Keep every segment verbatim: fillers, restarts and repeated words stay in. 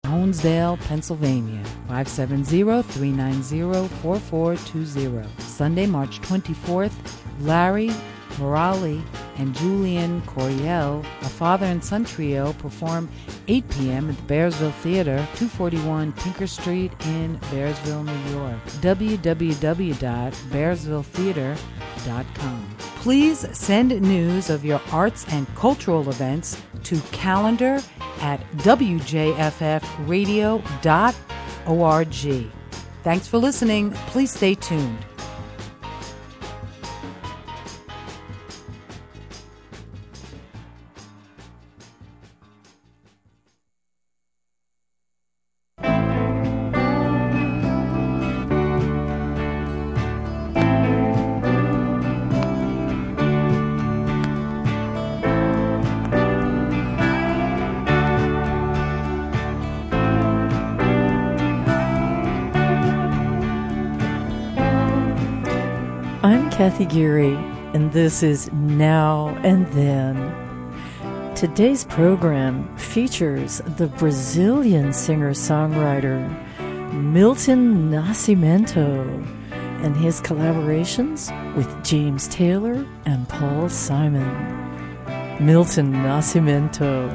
Honesdale, Pennsylvania, five seven zero, three nine zero, four four two zero. Sunday, March twenty-fourth, Larry Morali and Julian Coriel, a father and son trio, perform eight p.m. at the Bearsville Theater, two forty-one Tinker Street in Bearsville, New York. w w w dot bearsville theater dot com. Please send news of your arts and cultural events to calendar at w j f f radio dot org. Thanks for listening. Please stay tuned. Kathy Geary, and this is Now and Then. Today's program features the Brazilian singer-songwriter Milton Nascimento and his collaborations with James Taylor and Paul Simon. Milton Nascimento.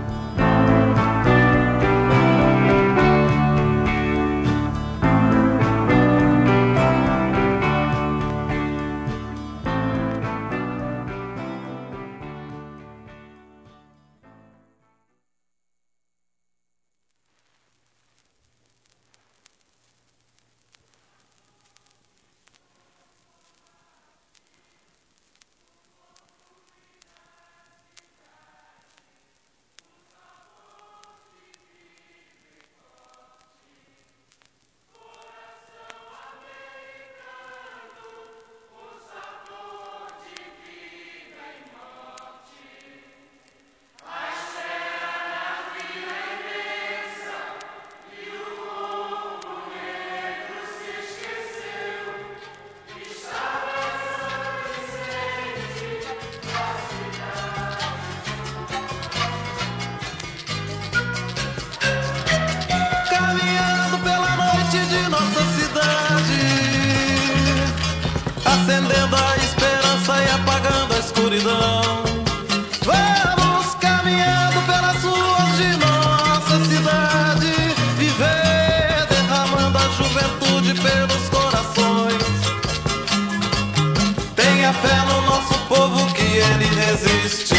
Acendendo a esperança e apagando a escuridão. Vamos caminhando pelas ruas de nossa cidade, viver derramando a juventude pelos corações. Tenha fé no nosso povo que ele resiste.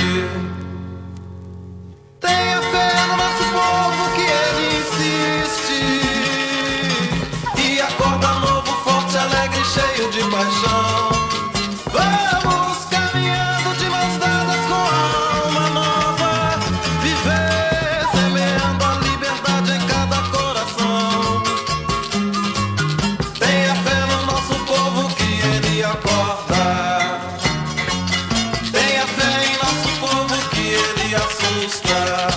Tenha fé no nosso povo que ele insiste. E acorda novo, forte, alegre, cheio de paixão. Vamos caminhando de mãos dadas com a alma nova, viver semeando a liberdade em cada coração. Tenha fé no nosso povo que ele acorda. Tenha fé em nosso povo que ele assusta.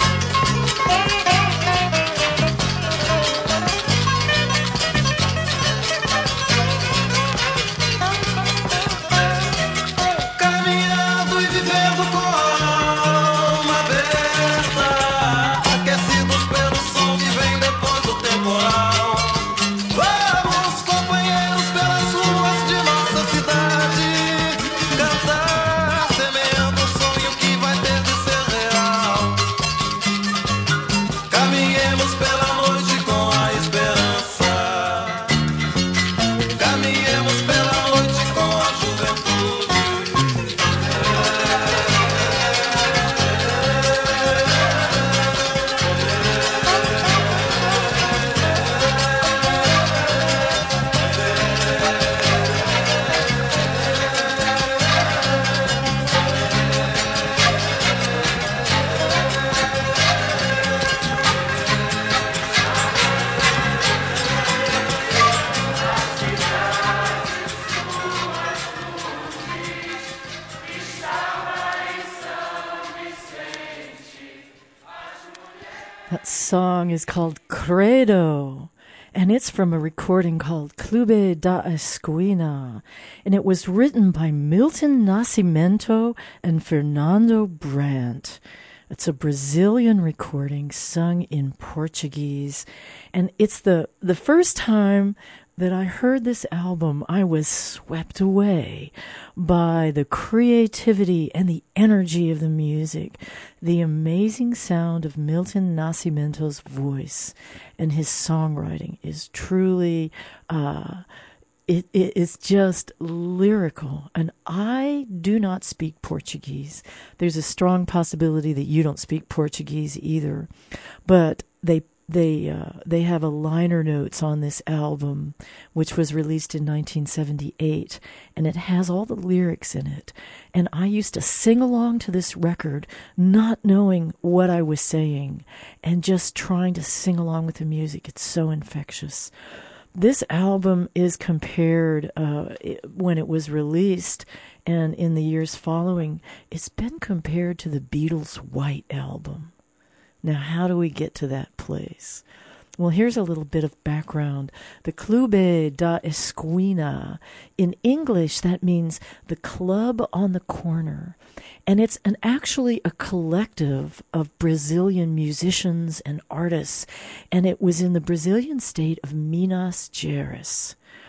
That song is called Credo, and it's from a recording called Clube da Esquina, and it was written by Milton Nascimento and Fernando Brandt. It's a Brazilian recording sung in Portuguese. And it's the, the first time that I heard this album, I was swept away by the creativity and the energy of the music, the amazing sound of Milton Nascimento's voice, and his songwriting is truly, uh, it, it is just lyrical. And I do not speak Portuguese. There's a strong possibility that you don't speak Portuguese either, but they They uh, they have a liner notes on this album, which was released in nineteen seventy-eight, and it has all the lyrics in it. And I used to sing along to this record, not knowing what I was saying, and just trying to sing along with the music. It's so infectious. This album is compared, uh, when it was released and in the years following, it's been compared to the Beatles' White Album. Now, how do we get to that place? Well, here's a little bit of background. The Clube da Esquina. In English, that means the club on the corner. And it's an actually a collective of Brazilian musicians and artists. And it was in the Brazilian state of Minas Gerais.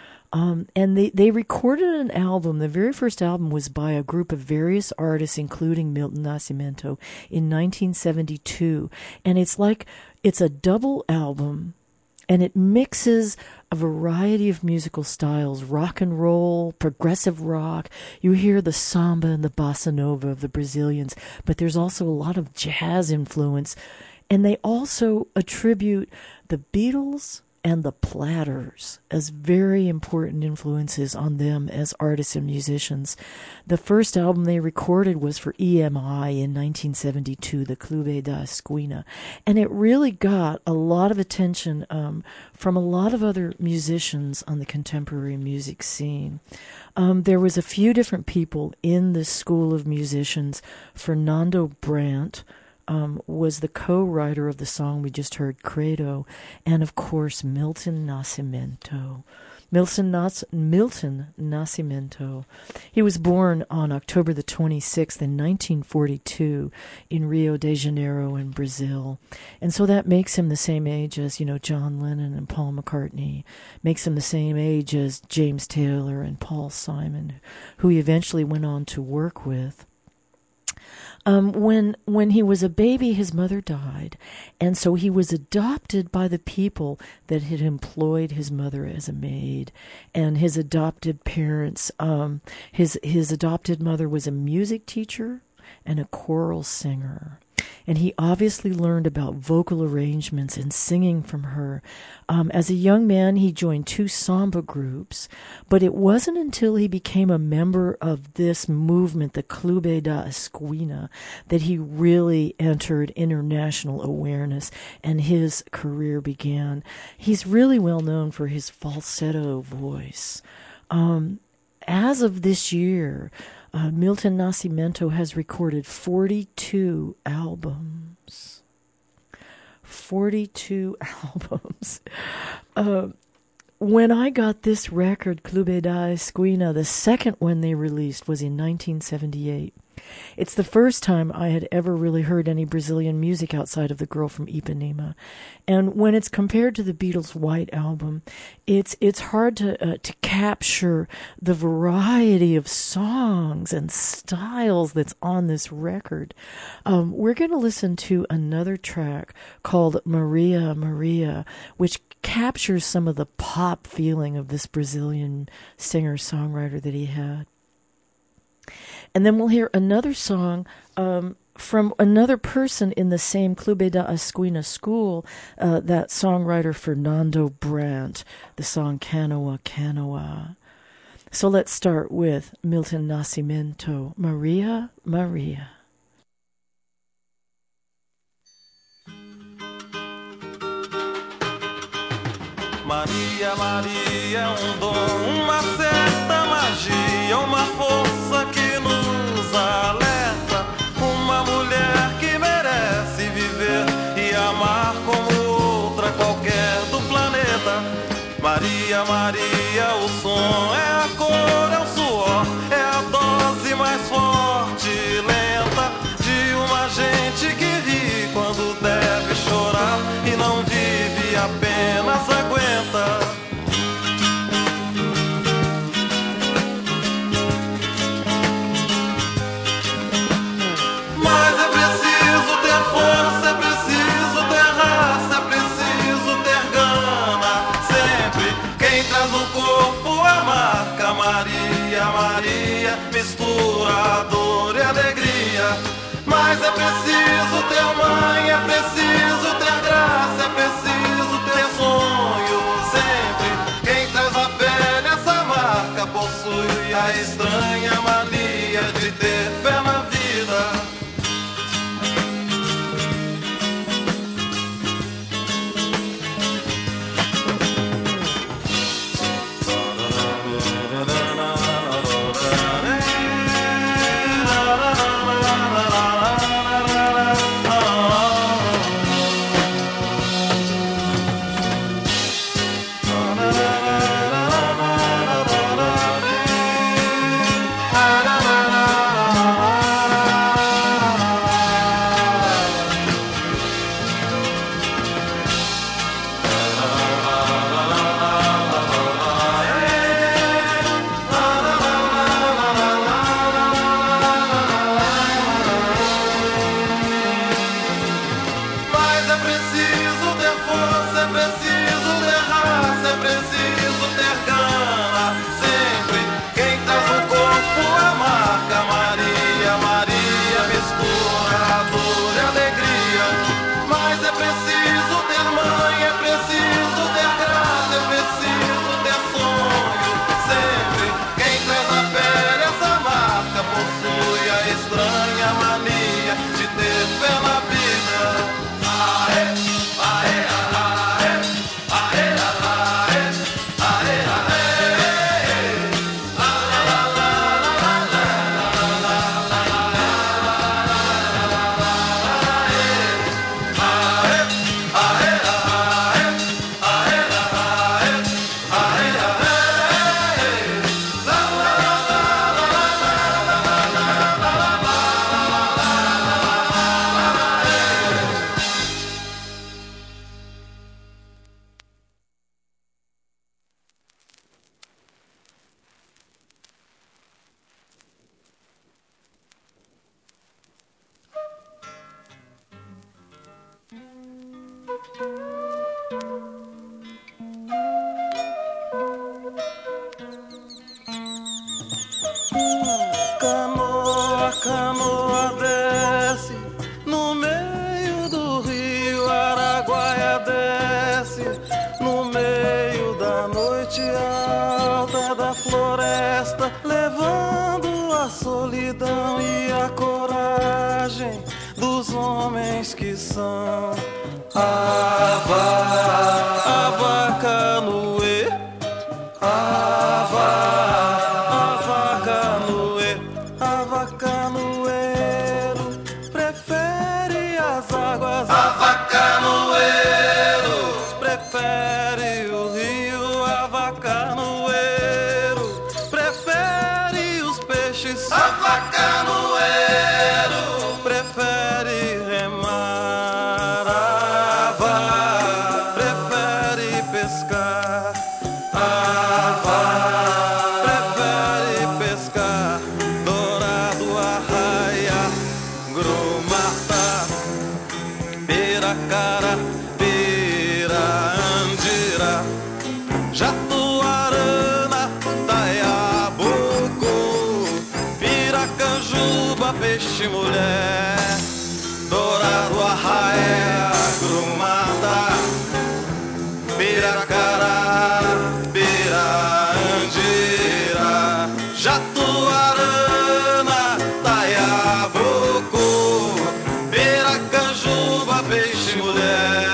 Um, and they, they recorded an album. The very first album was by a group of various artists, including Milton Nascimento, in nineteen seventy-two. And it's like, it's a double album, and it mixes a variety of musical styles, rock and roll, progressive rock. You hear the samba and the bossa nova of the Brazilians, but there's also a lot of jazz influence. And they also attribute the Beatles and the Platters as very important influences on them as artists and musicians. The first album they recorded was for E M I in nineteen seventy-two, the Clube da Esquina, and it really got a lot of attention um, from a lot of other musicians on the contemporary music scene. Um, there was a few different people in this school of musicians. Fernando Brandt, Um, was the co-writer of the song we just heard, Credo, and of course Milton Nascimento. Milton, Nas- Milton Nascimento. He was born on October the twenty-sixth in nineteen forty-two in Rio de Janeiro in Brazil. And so that makes him the same age as, you know, John Lennon and Paul McCartney. Makes him the same age as James Taylor and Paul Simon, who he eventually went on to work with. Um, when when he was a baby, his mother died, and so he was adopted by the people that had employed his mother as a maid. And his adopted parents, um, his his adopted mother was a music teacher and a choral singer. And he obviously learned about vocal arrangements and singing from her. Um, as a young man, he joined two samba groups, but it wasn't until he became a member of this movement, the Clube da Esquina, that he really entered international awareness and his career began. He's really well known for his falsetto voice. Um, as of this year, Uh, Milton Nascimento has recorded forty-two albums. forty-two albums. Uh, when I got this record, Clube da Esquina, the second one they released was in nineteen seventy-eight. It's the first time I had ever really heard any Brazilian music outside of The Girl from Ipanema. And when it's compared to the Beatles' White Album, it's it's hard to uh, to capture the variety of songs and styles that's on this record. Um, we're going to listen to another track called Maria, Maria, which captures some of the pop feeling of this Brazilian singer-songwriter that he had. And then we'll hear another song um, from another person in the same Clube da Esquina school, uh, that songwriter Fernando Brandt, the song Canoa, Canoa. So let's start with Milton Nascimento, Maria, Maria. Maria, Maria é um dom, uma certa magia, uma força que nos alerta. Uma mulher que merece viver e amar como outra qualquer do planeta. Maria, Maria, o som é a cor, é o suor, é a dose mais forte e lenta de uma gente que apenas aguenta. Mas é preciso ter força, é preciso ter raça, é preciso ter gana. Sempre quem traz no corpo a marca Maria, Maria, mistura dor e alegria. Mas é preciso ter mãe, é preciso ter graça, é preciso ter sonho. Sempre quem traz na pele essa marca possui a estranha mania de ter fé na vida. Canoa, canoa desce no meio do rio, Araguaia desce no meio da noite alta da floresta, levando a solidão e a coragem dos homens que são Ava, Ava Canoe, Ava, Ava Canoe, Ava Canoeiro, prefere as águas, Ava Canoeiro, prefere o rio, Ava Canoeiro, prefere os peixes, Ava Canoeiro, prefere remar, Ava, prefere pescar, Ava, prefere pescar, dourado, arraia, grumata, piracara, piraandira, jatuarana, taiabuco, piracanjuba, peixe mulher, dourado, arraia, grumata, piracara, piraandira, jatuarana, taiabuco, piracanjuba, peixe mulher.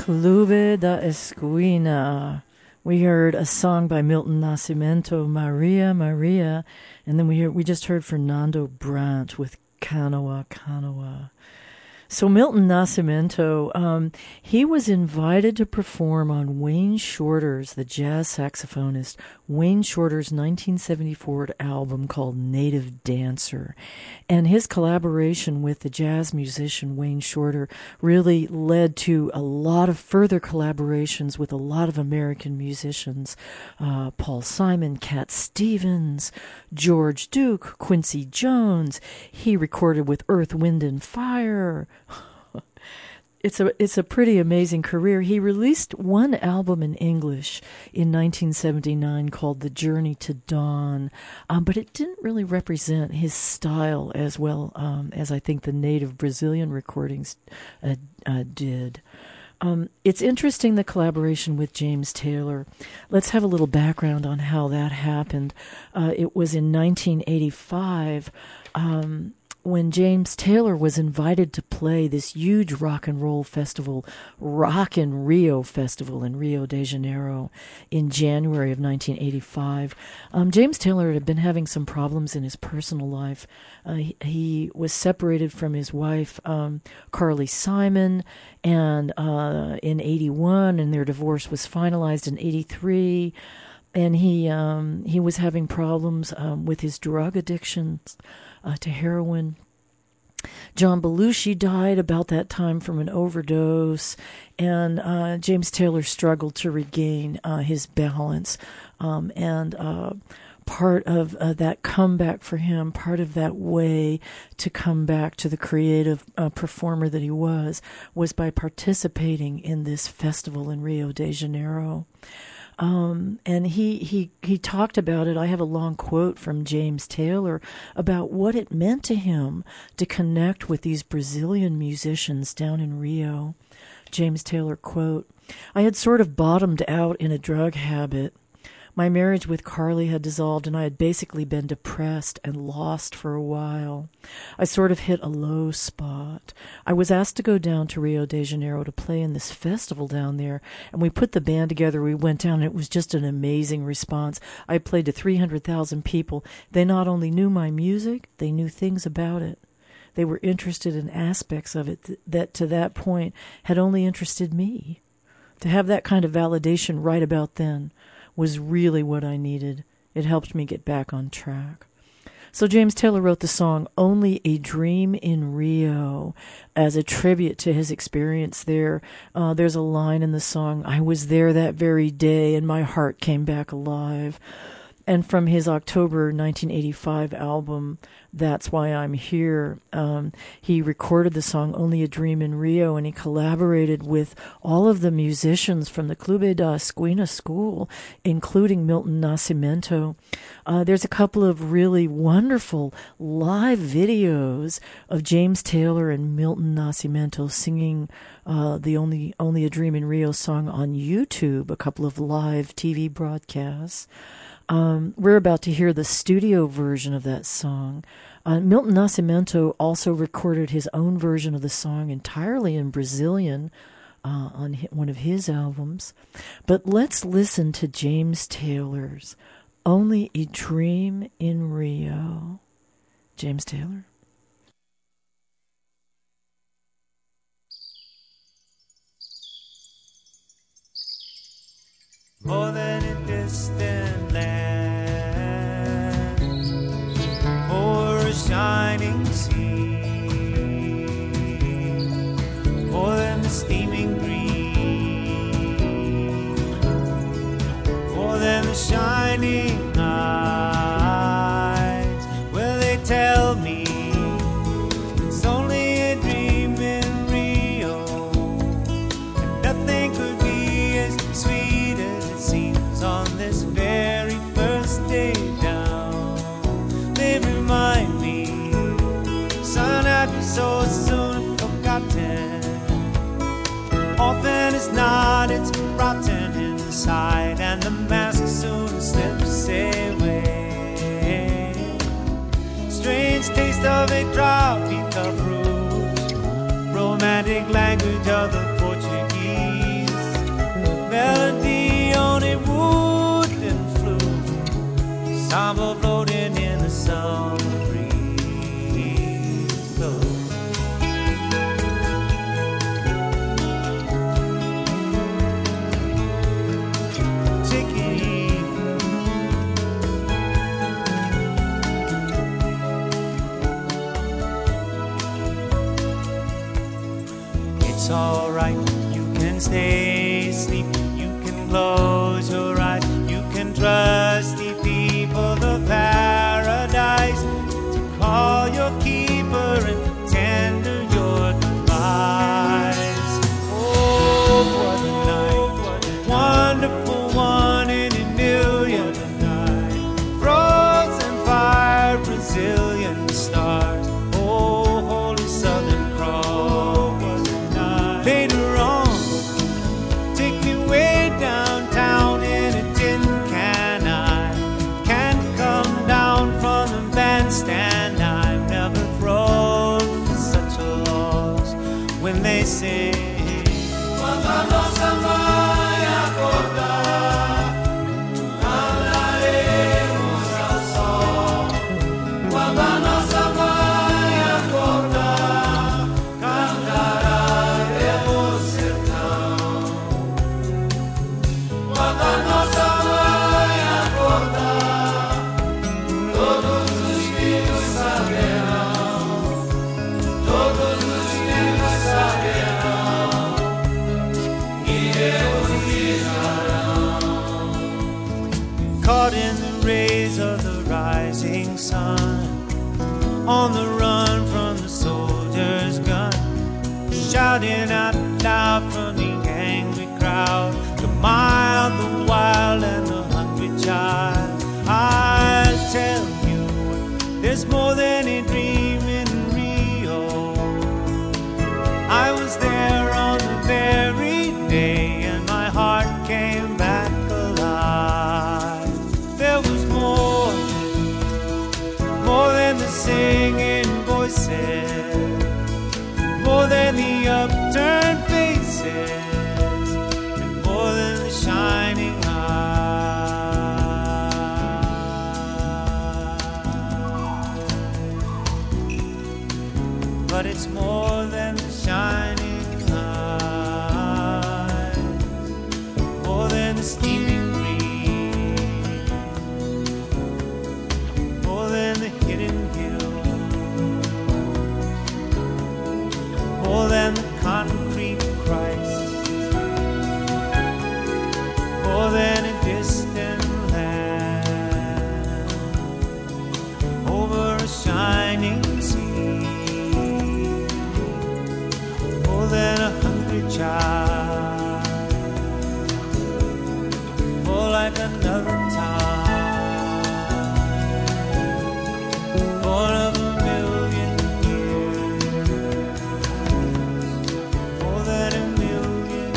Clube da Esquina. We heard a song by Milton Nascimento, Maria, Maria, and then we heard, we just heard Fernando Brant with Canoa, Canoa. So Milton Nascimento, um, he was invited to perform on Wayne Shorter's, the jazz saxophonist, Wayne Shorter's nineteen seventy-four album called Native Dancer. And his collaboration with the jazz musician Wayne Shorter really led to a lot of further collaborations with a lot of American musicians. Uh, Paul Simon, Cat Stevens, George Duke, Quincy Jones. He recorded with Earth, Wind and Fire. It's a it's a pretty amazing career. He released one album in English in nineteen seventy-nine called The Journey to Dawn, um, but it didn't really represent his style as well um, as I think the native Brazilian recordings uh, uh, did. Um, it's interesting, the collaboration with James Taylor. Let's have a little background on how that happened. Uh, it was in nineteen eighty-five. Um, when James Taylor was invited to play this huge rock and roll festival, Rock in Rio Festival in Rio de Janeiro in January of nineteen eighty-five. Um, James Taylor had been having some problems in his personal life. Uh, he, he was separated from his wife, um, Carly Simon, and uh, in eighty-one, and their divorce was finalized in eighty-three. And he um, he was having problems um, with his drug addictions uh, to heroin. John Belushi died about that time from an overdose, and uh, James Taylor struggled to regain uh, his balance. Um, and uh, part of uh, that comeback for him, part of that way to come back to the creative uh, performer that he was, was by participating in this festival in Rio de Janeiro. Um, and he, he, he talked about it. I have a long quote from James Taylor about what it meant to him to connect with these Brazilian musicians down in Rio. James Taylor, quote, "I had sort of bottomed out in a drug habit. My marriage with Carly had dissolved, and I had basically been depressed and lost for a while. I sort of hit a low spot. I was asked to go down to Rio de Janeiro to play in this festival down there, and we put the band together. We went down, and it was just an amazing response. I played to three hundred thousand people. They not only knew my music, they knew things about it. They were interested in aspects of it th- that to that point had only interested me. To have that kind of validation right about then was really what I needed. It helped me get back on track." So James Taylor wrote the song Only a Dream in Rio as a tribute to his experience there. Uh, there's a line in the song, "I was there that very day and my heart came back alive." And from his October nineteen eighty-five album, That's Why I'm Here, um, he recorded the song Only a Dream in Rio, and he collaborated with all of the musicians from the Clube da Esquina school, including Milton Nascimento. Uh, there's a couple of really wonderful live videos of James Taylor and Milton Nascimento singing uh, the Only, Only a Dream in Rio song on YouTube, a couple of live T V broadcasts. Um, we're about to hear the studio version of that song. Uh, Milton Nascimento also recorded his own version of the song entirely in Brazilian uh, on hi- one of his albums. But let's listen to James Taylor's Only a Dream in Rio. James Taylor. More than a distant land or a shining sea, more than the steaming green, more than the shining eyes. Well, they tell me it's only a dream in Rio, and nothing could be as sweet as seems on this very first day down. They remind me, sun had been so soon forgotten. Often it's not, it's rotten inside, and the mask soon slips away. Strange taste of a tropical fruit, romantic language of the Portuguese. it's alright. You can stay asleep, you can close your eyes, you can trust the people of paradise to call your keeper and tender your device. Oh, what a night, what a wonderful one in a million. Frozen fire, Brazilian stars. Oh, holy Southern Cross. Later on, take me way downtown in a tin can. I can't come down from the bandstand. I've never thrown for such a loss. When they say, quando a nossa mãe acordar, cantaremos ao sol. Quando a nossa mãe acordar, cantaremos sertão. Quando a nossa mãe acordar, todos os filhos saberão, todos os filhos saberão que Deus lhes dará. Caught in the rays of the rising sun, on the run from the soldier's gun, shouting out loud from the angry crowd, the mild, the wild, and the hungry child. I'll tell you, there's more than a dream in Rio. I was there on the very day, and my heart came back alive. There was more, more than the singing voices, more than the upturned faces, and more than the shining eyes. But it's more than the shining eyes, more than the steaming breeze, more than the hidden hill, more than the concrete Christ, more than a distant land, over a shining sea, more than a hungry child, more like another time, born of a million years, more than a million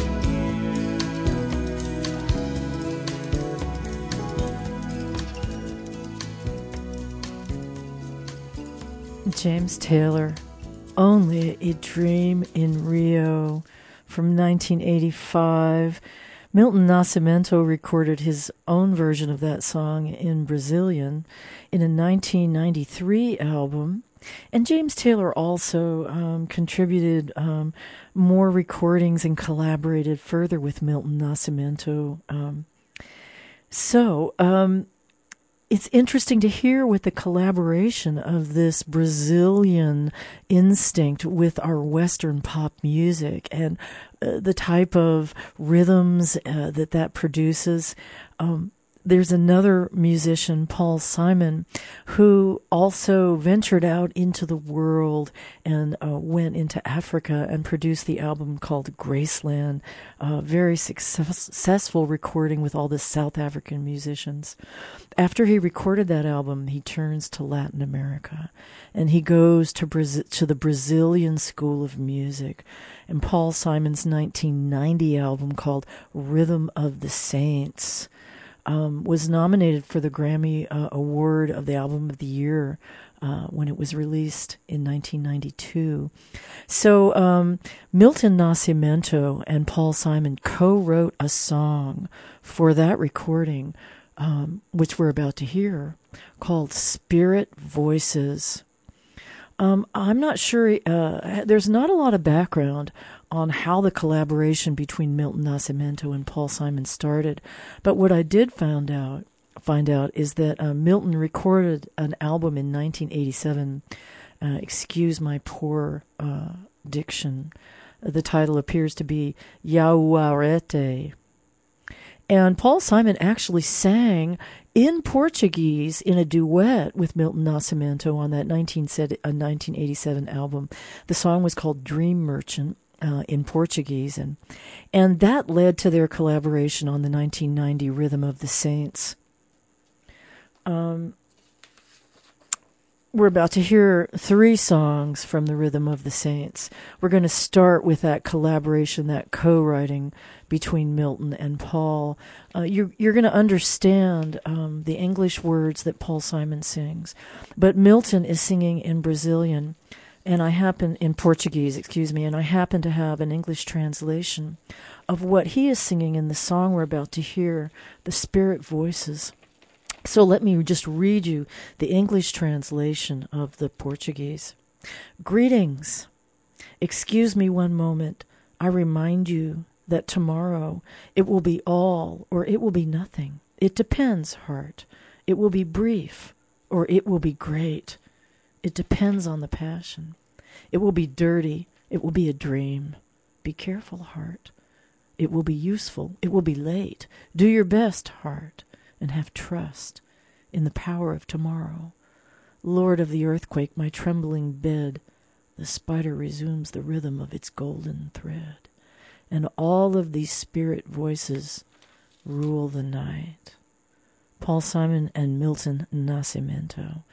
years. James Taylor, Only a Dream in Rio, from nineteen eighty-five. Milton Nascimento recorded his own version of that song in Brazilian in a nineteen ninety-three album. And James Taylor also um, contributed um, more recordings and collaborated further with Milton Nascimento. Um, so, um, it's interesting to hear with the collaboration of this Brazilian instinct with our Western pop music and uh, the type of rhythms uh, that that produces. Um, there's another musician, Paul Simon, who also ventured out into the world and uh, went into Africa and produced the album called Graceland, a very success- successful recording with all the South African musicians. After he recorded that album, he turns to Latin America, and he goes to Brazil, to the Brazilian School of Music. And Paul Simon's nineteen ninety album called Rhythm of the Saints Um, was nominated for the Grammy uh, Award of the Album of the Year uh, when it was released in nineteen ninety-two. So um, Milton Nascimento and Paul Simon co-wrote a song for that recording, um, which we're about to hear, called Spirit Voices. Um, I'm not sure, uh, there's not a lot of background on how the collaboration between Milton Nascimento and Paul Simon started. But what I did found out, find out is that uh, Milton recorded an album in nineteen eighty-seven, uh, excuse my poor uh, diction, the title appears to be Yauarete. And Paul Simon actually sang in Portuguese in a duet with Milton Nascimento on that nineteen eighty-seven album. The song was called Dream Merchant uh, in Portuguese, and and that led to their collaboration on the nineteen ninety Rhythm of the Saints. Um, we're about to hear three songs from the Rhythm of the Saints. We're going to start with that collaboration, that co-writing between Milton and Paul. Uh, you're, you're going to understand um, the English words that Paul Simon sings. But Milton is singing in Brazilian, and I happen, in Portuguese, excuse me, and I happen to have an English translation of what he is singing in the song we're about to hear, the Spirit Voices. So let me just read you the English translation of the Portuguese. Greetings. Excuse me one moment. I remind you that tomorrow it will be all or it will be nothing. It depends, heart. It will be brief or it will be great. It depends on the passion. It will be dirty. It will be a dream. Be careful, heart. It will be useful. It will be late. Do your best, heart, and have trust in the power of tomorrow. Lord of the earthquake, my trembling bed, the spider resumes the rhythm of its golden thread. And all of these spirit voices rule the night. Paul Simon and Milton Nascimento.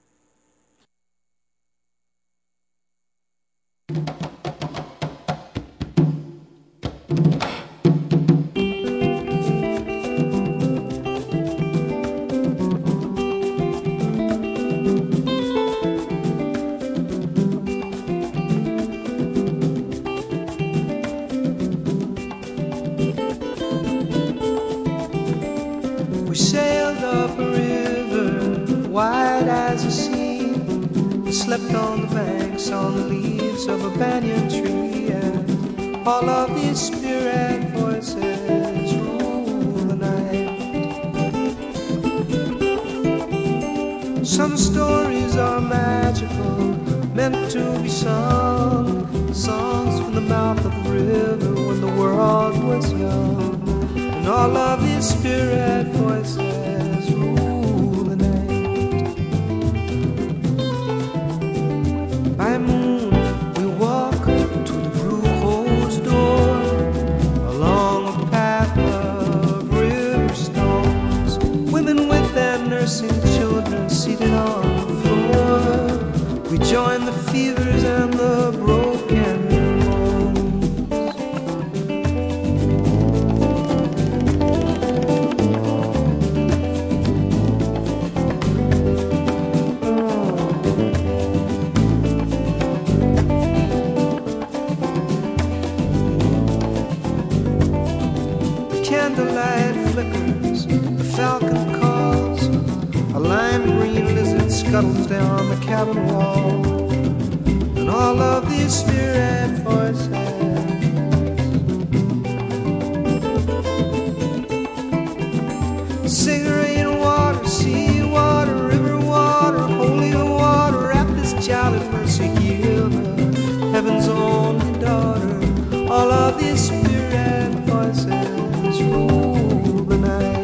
Wide as a sea, we slept on the banks, on the leaves of a banyan tree, and all of these spirit voices rule the night. Some stories are magical, meant to be sung, songs from the mouth of the river when the world was young, and all of these spirit voices by moon, we walk to the Brujo's door, along a path of river stones. Women with their nursing children seated on the floor. We join the fevers and the broken scuttles down the cabin wall, and all of these spirit voices sing rain water, sea water, river water, holy water, wrap this child in mercy, heal the heaven's only daughter. All of these spirit voices rule the night.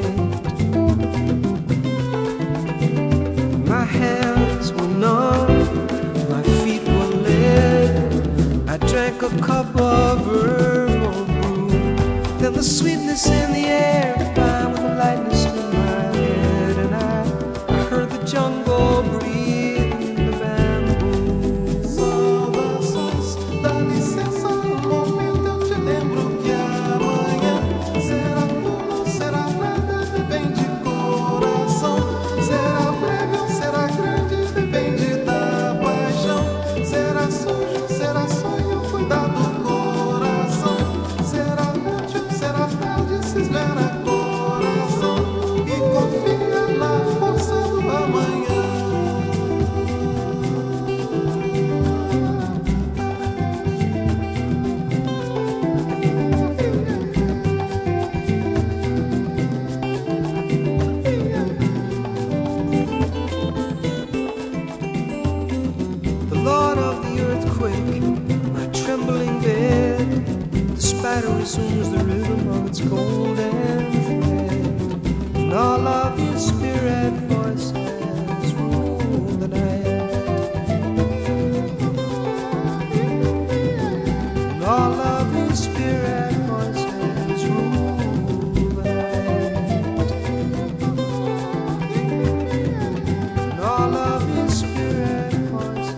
My hands were numb, my feet were lead. I drank a cup of herbal brew. Then the sweetness in the air combined with the lightness in my head, and I, I heard the jungle breathing the bamboo. Saudações, dá licença um momento, eu te lembro que amanhã será tudo, será nada, depende de coração. Será breve, será grande, depende da paixão. Será sujo, será sonho, cuidado do coração. Será útil, será tarde, se esvai. lighter as soon as the rhythm of its golden thread. And all of the spirit voices rule the night. And all of the spirit voices rule the night. And all of the spirit voices.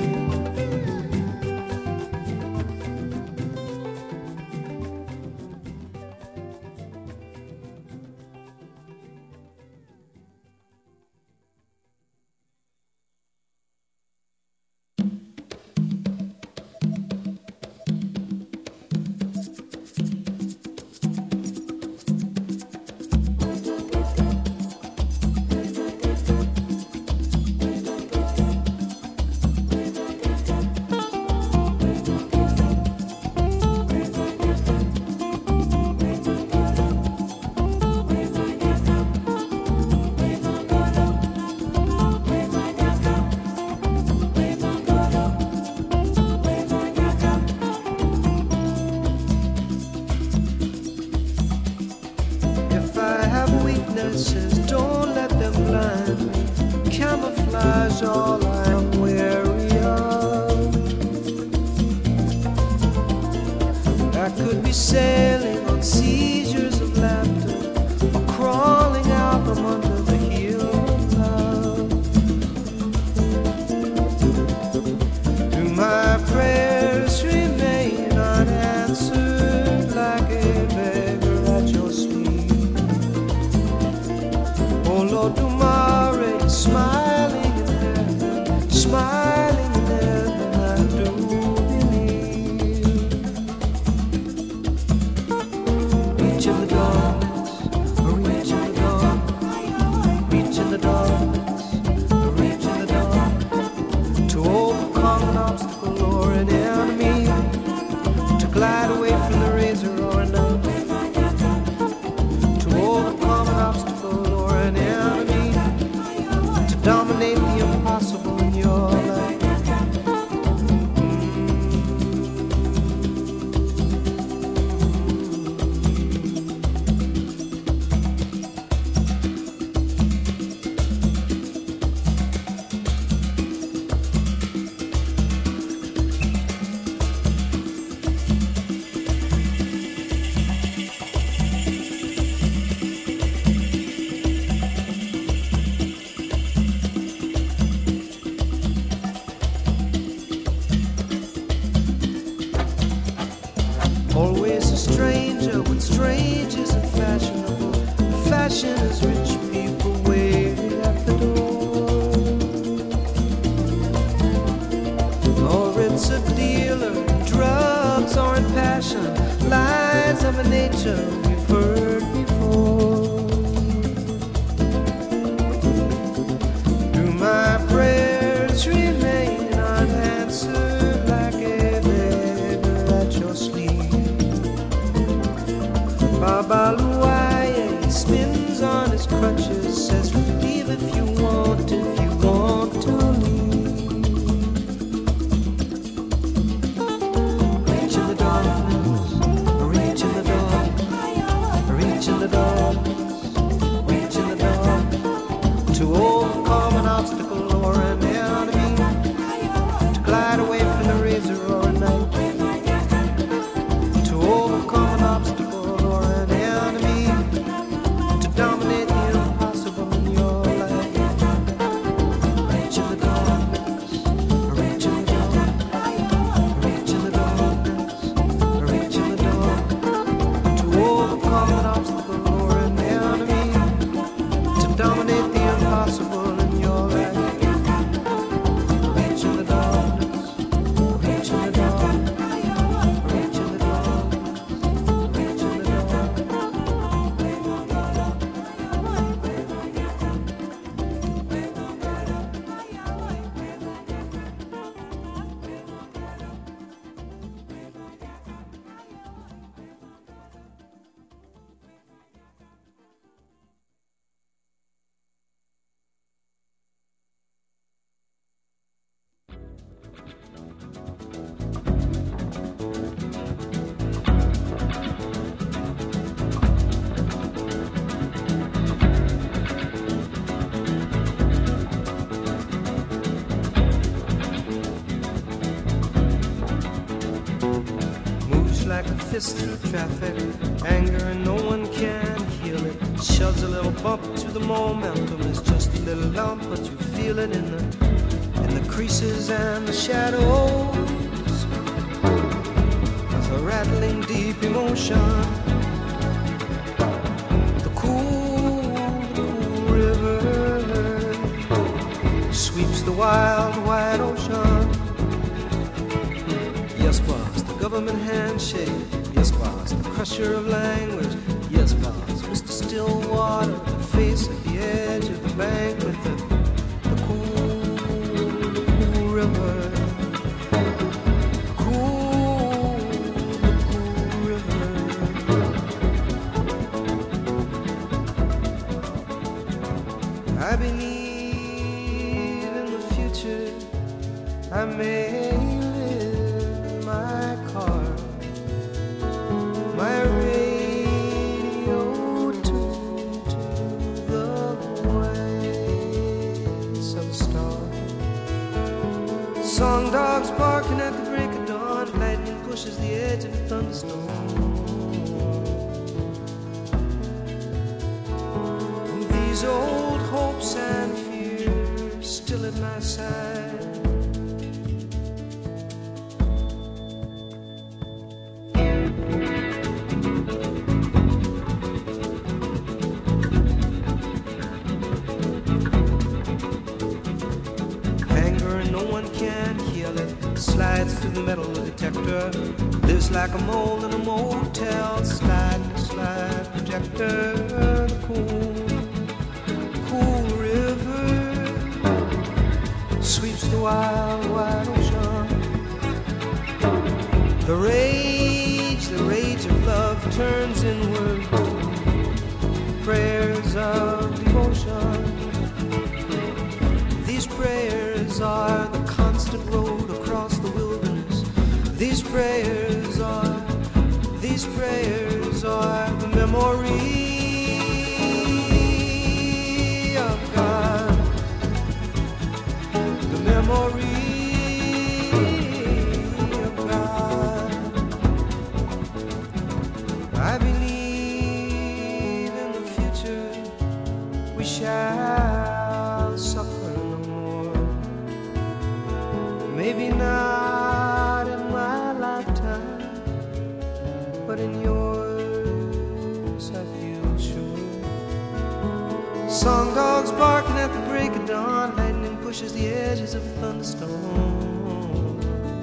Don't let them blind me. Camouflage all I'm weary of. I could be sailing on seizures of laughter, or crawling out from under the heel of love. Do my prayers remain unanswered like a beggar at your feet? Oh Lord, tomorrow is smiling in heaven, smiling in heaven, I do believe. Reach in the darkness, reach in the dark, reach in the darkness, reach in the dark, to overcome an obstacle or an enemy, to glide away from the razor or a knife, to overcome an obstacle or an enemy, to dominate the impossible in your life. Always a stranger when strange isn't fashionable. Fashion is rich people waiting at the door. Or it's a dealer in drugs or in passion, lies of a nature we've heard before. Do my prayers remain unanswered like a beggar at your sleep? Baba Luaye, he spins on his crutches, says leave if you want, if you want to leave. Reach in the darkness, reach in the dark, reach a fist through traffic. Anger and no one can heal it. Shoves a little bump to the momentum. It's just a little lump, but you feel it in the in the creases and the shadows of a rattling deep emotion. The cool, the cool river sweeps the wild, wide ocean. Yes, boss, the government handshake. Yes, boss, the crusher of language. Yes, boss, Mister Stillwater, the face at the edge of the bank with the, the cool, the cool river. The cool, the cool river. I believe in the future. I may song dogs barking at the break of dawn. Lightning pushes the edge of a thunderstorm. And these old hopes and fears still at my side. Slides through the metal detector. Lives like a mole in a motel. Slide, slide projector. The cool, cool river sweeps the wild, wide ocean. The rage, the rage of love turns inward. Prayers of devotion. These prayers are the constant road across the wilderness. These prayers are, these prayers are the memory of God. The memory of God. I believe in the future we shall suffer no more. Maybe not in my lifetime, but in yours I feel sure. Song dogs barking at the break of dawn. Lightning pushes the edges of a thunderstorm.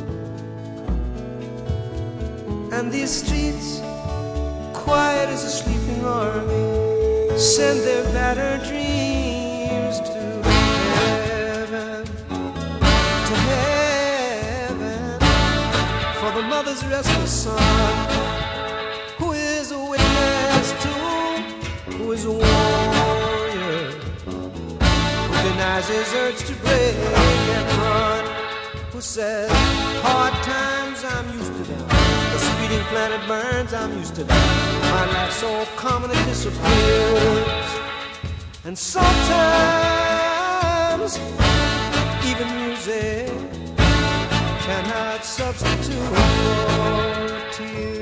And these streets, quiet as a sleeping army, send their battered dreams to heaven, to heaven, for the mother's restless son, who is a witness to, who is a warrior, who denies his urge to break and run, who says, hard times, I'm used to them. The speeding planet burns, I'm used to that. My life's so common it disappears. And sometimes even music cannot substitute for tears.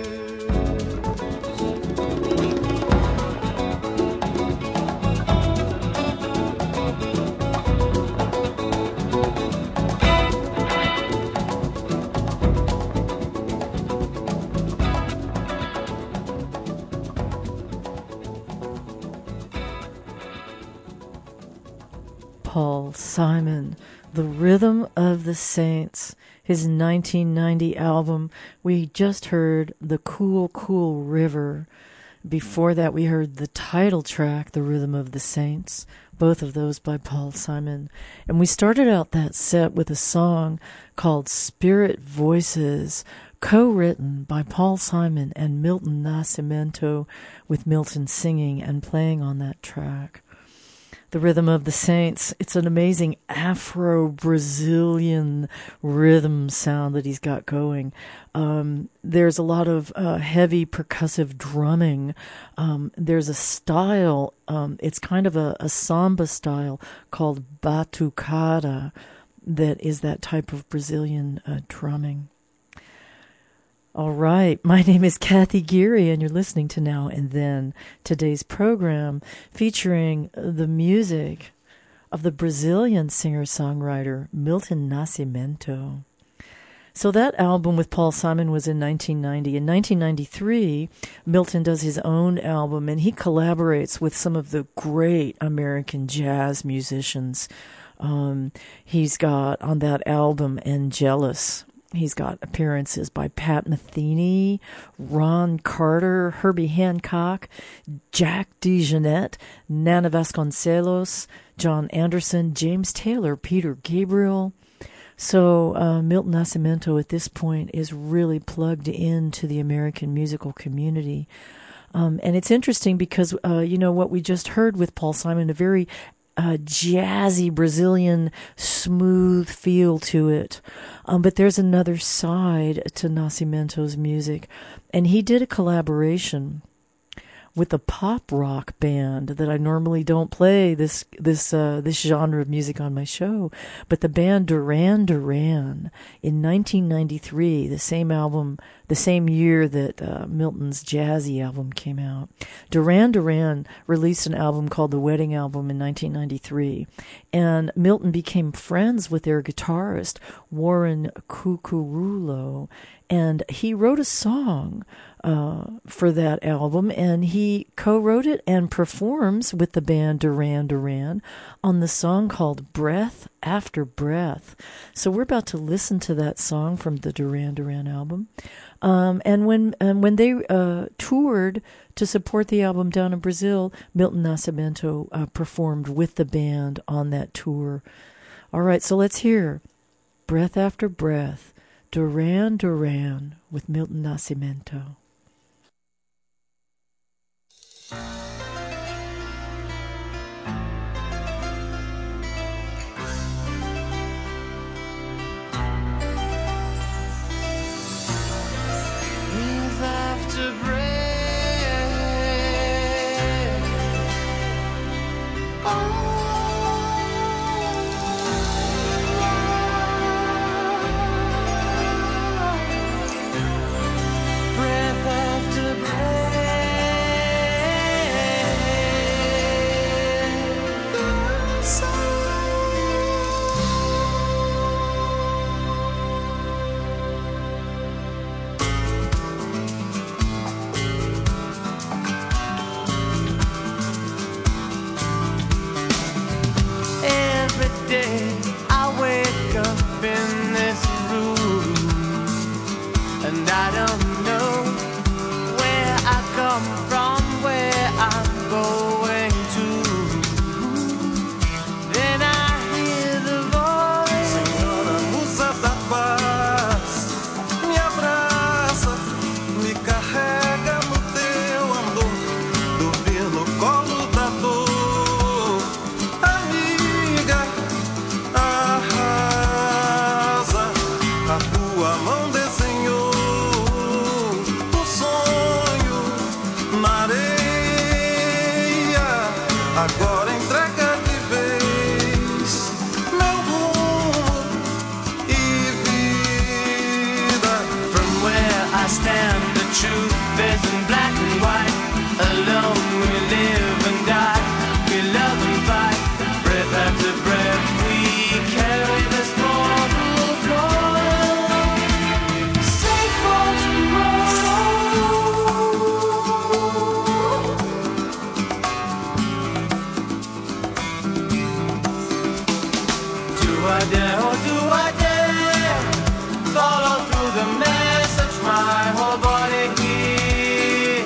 Paul Simon, The Rhythm of the Saints, his nineteen ninety album. We just heard The Cool, Cool River. Before that, we heard the title track, The Rhythm of the Saints, both of those by Paul Simon. And we started out that set with a song called Spirit Voices, co-written by Paul Simon and Milton Nascimento, with Milton singing and playing on that track. The Rhythm of the Saints, it's an amazing Afro-Brazilian rhythm sound that he's got going. Um, there's a lot of uh, heavy percussive drumming. Um, there's a style, um, it's kind of a, a samba style called batucada that is that type of Brazilian uh, drumming. All right. My name is Kathy Geary, and you're listening to Now and Then, today's program featuring the music of the Brazilian singer-songwriter Milton Nascimento. So that album with Paul Simon was in nineteen ninety. In nineteen ninety-three, Milton does his own album, and he collaborates with some of the great American jazz musicians. Um, he's got on that album Angelus. He's got appearances by Pat Metheny, Ron Carter, Herbie Hancock, Jack DeJohnette, Nana Vasconcelos, John Anderson, James Taylor, Peter Gabriel. So uh, Milton Nascimento at this point is really plugged into the American musical community. Um, and it's interesting because, uh, you know, what we just heard with Paul Simon, a very uh, jazzy Brazilian smooth feel to it. Um, but there's another side to Nascimento's music. And he did a collaboration with a pop rock band that I normally don't play this this uh, this genre of music on my show, but the band Duran Duran in nineteen ninety-three, the same album, the same year that uh, Milton's jazzy album came out. Duran Duran released an album called The Wedding Album in nineteen ninety-three, and Milton became friends with their guitarist Warren Cucurulo, and he wrote a song Uh, for that album, and he co-wrote it and performs with the band Duran Duran on the song called Breath After Breath. So we're about to listen to that song from the Duran Duran album. Um, and when and when they uh, toured to support the album down in Brazil, Milton Nascimento uh, performed with the band on that tour. All right, so let's hear Breath After Breath, Duran Duran with Milton Nascimento. Breath after breath. Oh. Breath after in this room, and I don't know where I come from, where I'm going to. Then I hear the voice. Senhora, musa da paz, me abraça, me carrega no teu amor, dormir no colo da dor, amiga. A tua mão desenhou um sonho na areia. Agora entrega de vez meu rumo e vida. From where I stand, the truth is in black and white. Alone we live and die, we love and fight. Breath after breath we carry this mortal coil. Save for tomorrow. Do I dare, or do I dare follow through the message my whole body hears?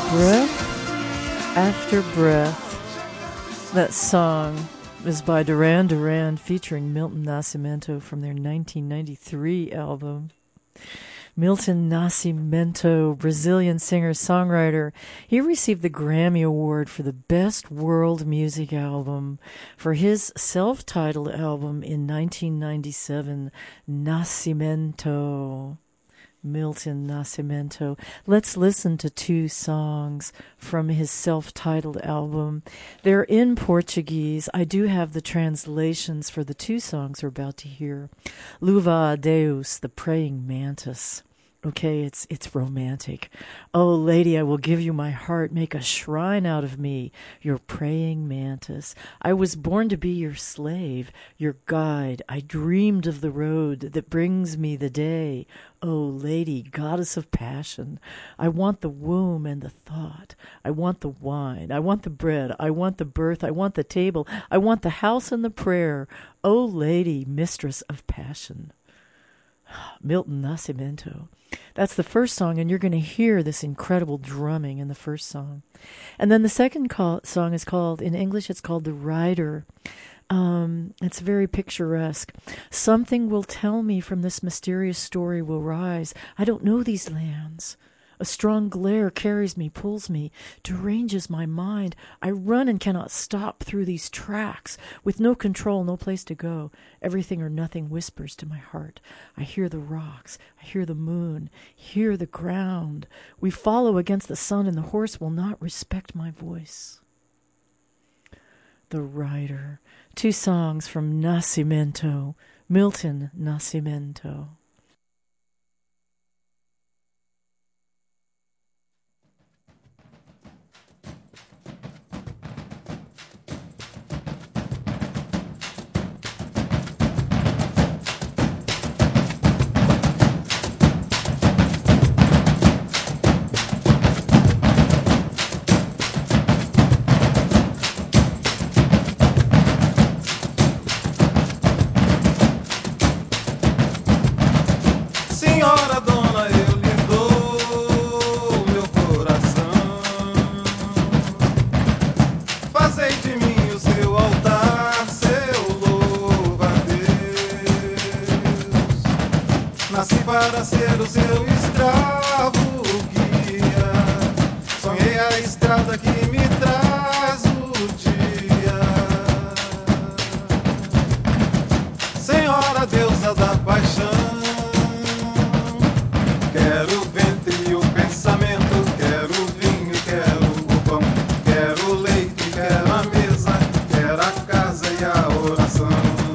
Breath After Breath. That song is by Duran Duran featuring Milton Nascimento from their nineteen ninety-three album. Milton Nascimento, Brazilian singer-songwriter, he received the Grammy Award for the Best World Music Album for his self-titled album in nineteen ninety-seven, Nascimento. Milton Nascimento. Let's listen to two songs from his self-titled album. They're in Portuguese. I do have the translations for the two songs we're about to hear. Louva a Deus, the Praying Mantis. Okay, it's it's romantic. Oh, lady, I will give you my heart. Make a shrine out of me, your praying mantis. I was born to be your slave, your guide. I dreamed of the road that brings me the day. Oh, lady, goddess of passion. I want the womb and the thought. I want the wine. I want the bread. I want the birth. I want the table. I want the house and the prayer. Oh, lady, mistress of passion. Milton Nascimento. That's the first song, and you're going to hear this incredible drumming in the first song. And then the second call, song is called, in English, it's called The Rider. Um, it's very picturesque. Something will tell me from this mysterious story will rise. I don't know these lands. A strong glare carries me, pulls me, deranges my mind. I run and cannot stop through these tracks. With no control, no place to go. Everything or nothing whispers to my heart. I hear the rocks. I hear the moon. Hear the ground. We follow against the sun, and the horse will not respect my voice. The Rider. Two songs from Nascimento. Milton Nascimento. Para ser o seu escravo guia, sonhei a estrada que me traz o dia. Senhora deusa da paixão, quero o ventre e o pensamento, quero o vinho e quero o pão, quero o leite e quero a mesa, quero a casa e a oração.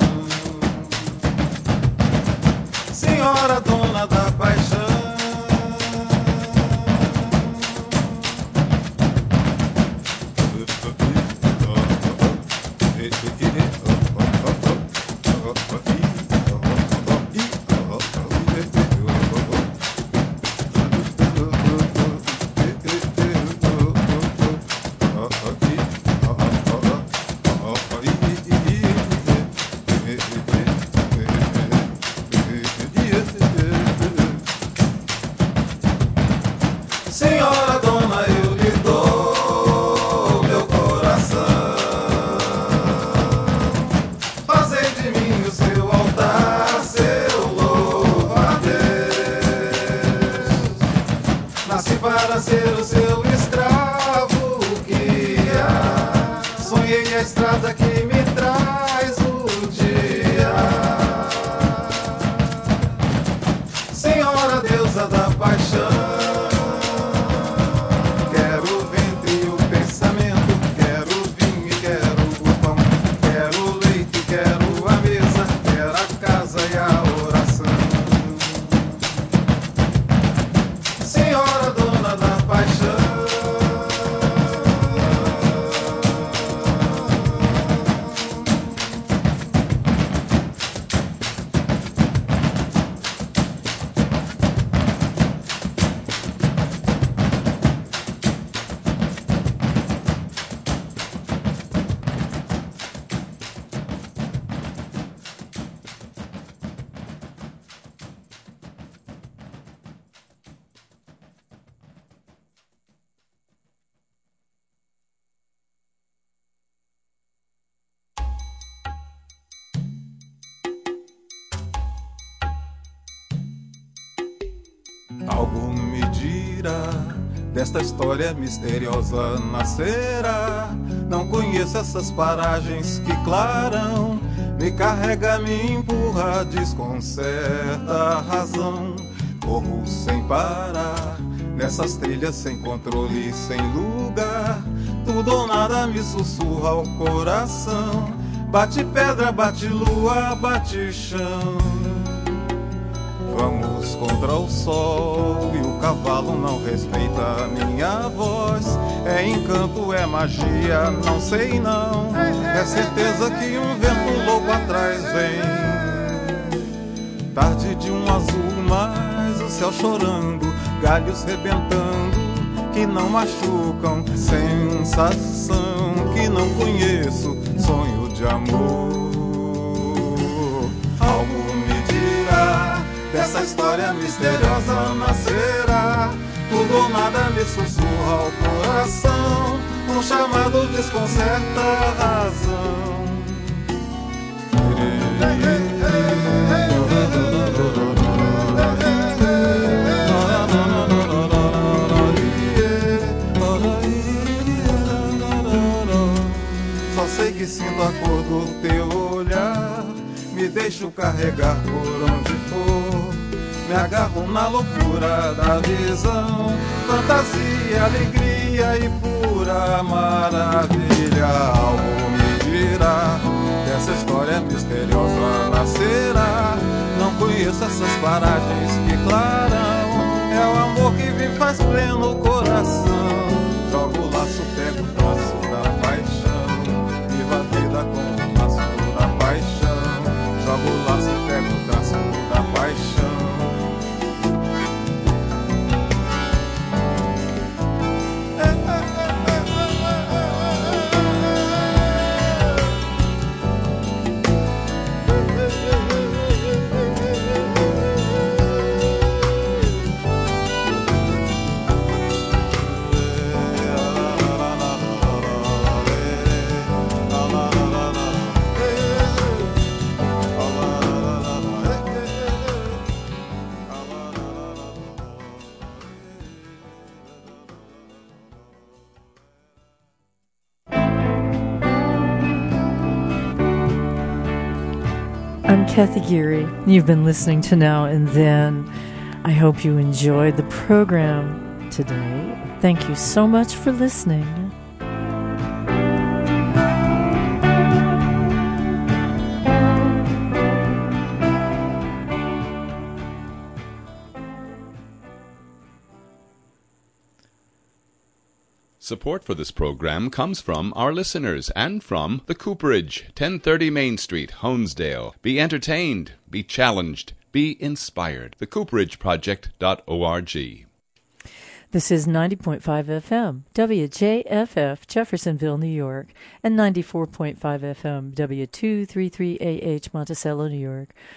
Senhora dona da paixão, Senhora dona, eu lhe dou meu coração. Fazei de mim o seu altar, seu louva-a-Deus. Nasci para ser o seu escravo guia, sonhei a estrada que me traz o dia. Senhora deusa da paixão, Algo me dirá, desta história misteriosa nascerá. Não conheço essas paragens que clarão, me carrega, me empurra, desconcerta a razão. Corro sem parar, nessas trilhas sem controle, sem lugar. Tudo ou nada me sussurra ao coração. Bate pedra, bate lua, bate chão. Vamos contra o sol e o cavalo não respeita a minha voz. É encanto, é magia, não sei não. É certeza que um vento louco atrás vem. Tarde de um azul, mas o céu chorando, galhos rebentando que não machucam. Sensação que não conheço, sonho de amor. Algo me dirá, dessa história misteriosa nascerá. Tudo ou nada me sussurra ao coração. Um chamado desconcerta a razão. Só sei que sinto a cor do teu olhar. Me deixo carregar por onde for. Me agarro na loucura da visão. Fantasia, alegria e pura maravilha. Algo me dirá, dessa história misteriosa nascerá. Não conheço essas paragens que clarão. É o amor que vive e faz pleno coração. Jogo o laço, pego o traço da paixão. Viva a vida com o laço da paixão. Jogo o laço, pego o traço da paixão. I'm Kathy Geary. You've been listening to Now and Then. I hope you enjoyed the program today. Thank you so much for listening. Support for this program comes from our listeners and from the Cooperage, ten thirty Main Street, Honesdale. Be entertained, be challenged, be inspired. the cooperage project dot org. This is ninety point five F M, W J F F, Jeffersonville, New York, and ninety-four point five F M, W two thirty-three A H, Monticello, New York.